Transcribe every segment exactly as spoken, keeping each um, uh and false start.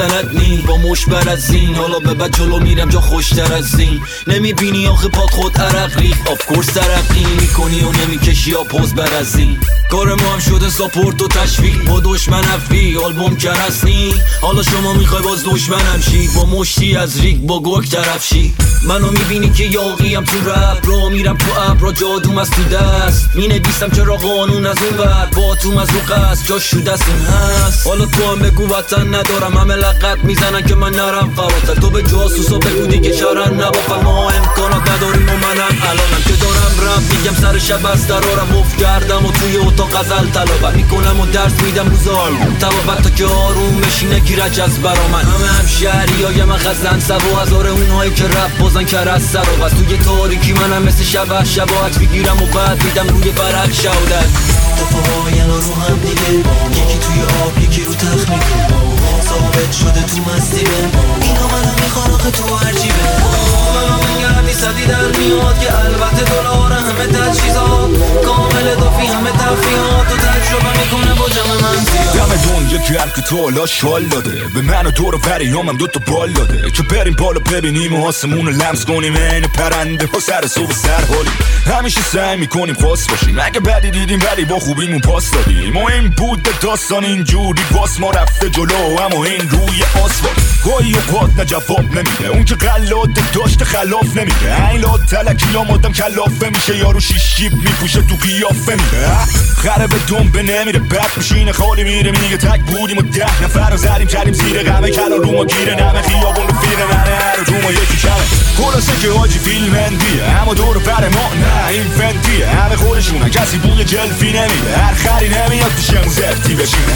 سلطنت نی با مشبر از زین، حالا به بعد جلو میرم جا خوشتر از زین. نمیبینی آخه پات خود عرق ریخ، آف کورس ترقی میکنی و نمیکشی یا پوز بر از زین. کار ما هم شده ساپورت و تشویق با دشمن افی آلبوم کرسنی. حالا شما میخوای باز دشمنم شی با مشتی از ریگ با گرگ طرف شی. منو میبینی که یاقیم تو رپ را میرم تو ابرا جادوم از تو دست مینویسم چرا قانون از اون ور با تو از رو قصد جاش شو دست این هست. حالا تو هم بگو وطن ندارم همه لقت میزنن که من نرم فراتر. تو به جاسوسا بگو دیگه شرن نبافر ما امکانات نداریم و منم الانم که دارم رپ میگم سر شب از درارم افت کردم و توی اتاق غزل تلاوت میکنم و درس میدم روزار تبابت تا که آروم بشینه گیرج از برا من. همه هم شهری های من خزن سوا هزار اونهایی که رپ بازن کر از سر و بس توی تاریکی منم مثل شبه شباعت بگیرم و بعد میدم روی برق شودت. دفاهای رو هم دیگه یکی توی آب یکی رو تخت میگه ثابت شده تو مستی به اینا منو میخوان آخه تو هرچیبه منو میگردی صدی در میاد که البته دلار همه تجهیزات کامل دافی همه تفریحات و تجربه میکنه با جمع من زیاد. دم دنیا گرد که تو حالا شال داده به من و دور و بریامم دوتا بال داده که بریم بالا ببینیم و آسمون رو لمس کنیم این پرنده ها سر صبح سر حالی همیشه سعی میکنیم خاص باشیم اگه بدی دیدیم ولی با خوبیمون پاس دادیم و این بود داستان اینجوری باس ما رفته جلو اما این روی آسفالت گاهی اوقات نه جواب نمیده اون که قلاده داشته خلاف نمیده این لات تلکی ها مادم کلافه میشه یارو شیش جیب میپوشه تو قیافه میده خره به دنبه نمیره بد میشینه خالی میره میگه تک بودیم و ده نفر رو زدیم کردیم زیر غمه کلا رو ما گیره نمه خیابون رفیق منه هر رو ما یکی کمه خلاصه که حاجی فیلم اندیه اما دور بر ما نه این فنتیه همه خودشونه کسی بوی جلفی نمیده هر خری نمیاد پیشمون زفتی بشینه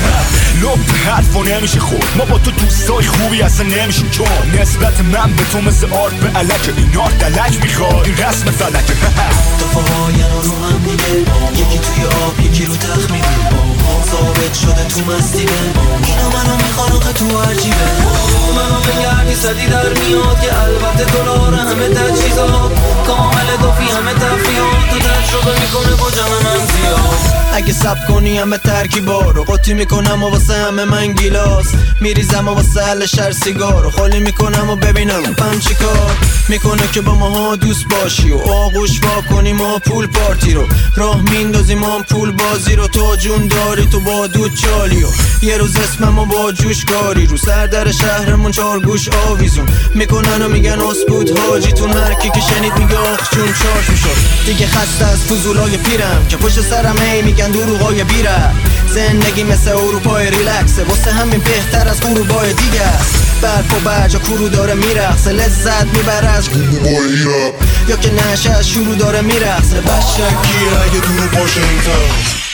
لب حرفا نمیشه خود ما با تو دوستای خوبی اصلا نمیشیم چون نسبت من به تو مثل آرد به علکه این آرد دلک میخواد این رسم فلکه دفاهای رو هم دیگه یکی توی آب یکی رو تخت میگه ثابت شده تو مستی به اینا منو میخوان آخه تو هرچیبه منو بگردی صدی در میاد که البته دلار همه تجهیزات کامل دافی همه تفریحات و تجربه میکنه با جمع من زیاد. اگه سب کنی همه ترکیبا رو قاطی میکنم و واسه همه من گیلاس میریزم و واسه حل شر سیگار رو خالی میکنم و ببینم پم چی کار میکنه که با ماها دوست باشی و آغوش وا کنی ما پول پارتی رو راه میندازیم ما پول بازی رو تو جون داری تو با دود چالی و یه روز اسممو با جوش کاری رو سر در شهرمون چار گوش آویزون میکنن و میگن اسپود حاجیتون هرکی که شنید میگه آخ جون چارش میشد دیگه خسته از فضولای پیرم که پشت سرم ای میگن دروغای بیره زندگی مثل اروپای ریلکسه واسه همین بهتر از غروبای دیگه است برف و برجا کرو داره میرقصه لذت میبره از یا که نشه از شروع داره میرقصه بشکی اگه دور باشه این